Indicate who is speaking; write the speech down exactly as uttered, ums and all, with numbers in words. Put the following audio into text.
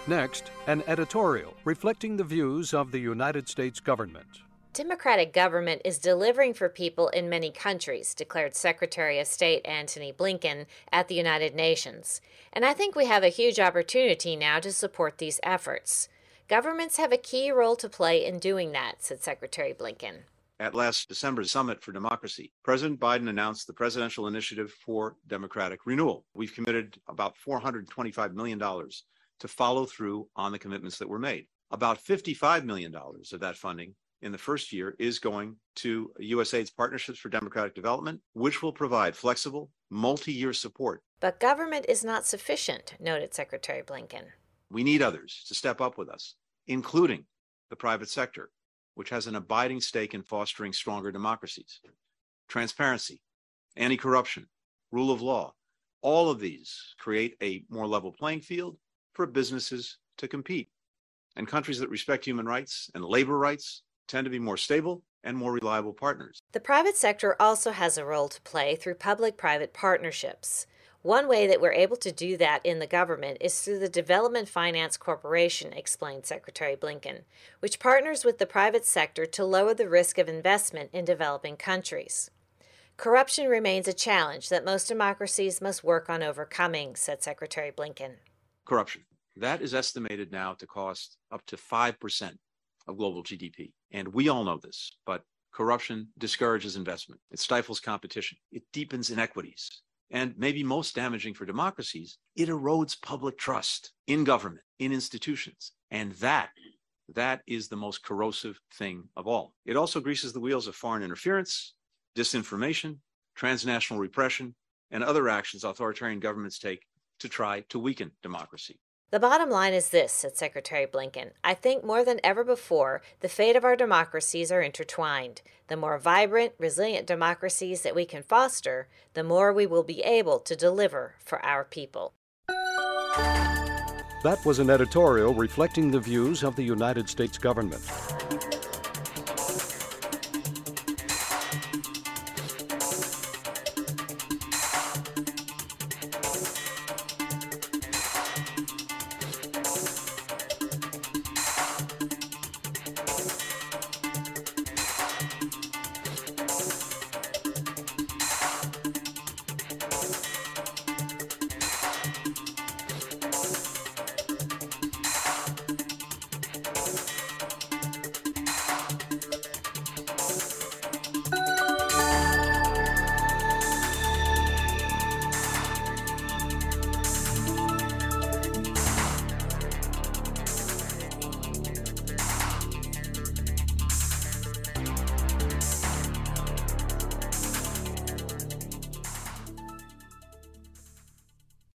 Speaker 1: Next, an editorial reflecting the views of the United States government.
Speaker 2: Democratic government is delivering for people in many countries, declared Secretary of State Antony Blinken at the United Nations. And I think we have a huge opportunity now to support these efforts. Governments have a key role to play in doing that, said Secretary Blinken.
Speaker 3: At last December's Summit for Democracy, President Biden announced the Presidential Initiative for Democratic Renewal. We've committed about four hundred twenty-five million dollars to follow through on the commitments that were made. About fifty-five million dollars of that funding in the first year is going to U S A I D's Partnerships for Democratic Development, which will provide flexible, multi-year support.
Speaker 2: But government is not sufficient, noted Secretary Blinken.
Speaker 3: We need others to step up with us, including the private sector, which has an abiding stake in fostering stronger democracies. Transparency, anti-corruption, rule of law, all of these create a more level playing field for businesses to compete. And countries that respect human rights and labor rights tend to be more stable and more reliable partners.
Speaker 2: The private sector also has a role to play through public-private partnerships. One way that we're able to do that in the government is through the Development Finance Corporation, explained Secretary Blinken, which partners with the private sector to lower the risk of investment in developing countries. Corruption remains a challenge that most democracies must work on overcoming, said Secretary Blinken.
Speaker 3: Corruption. That is estimated now to cost up to five percent of global G D P. And we all know this, but corruption discourages investment. It stifles competition. It deepens inequities. And maybe most damaging for democracies, it erodes public trust in government, in institutions. And that, that is the most corrosive thing of all. It also greases the wheels of foreign interference, disinformation, transnational repression, and other actions authoritarian governments take to try to weaken democracy.
Speaker 2: The bottom line is this, said Secretary Blinken. I think more than ever before, the fate of our democracies are intertwined. The more vibrant, resilient democracies that we can foster, the more we will be able to deliver for our people.
Speaker 1: That was an editorial reflecting the views of the United States government.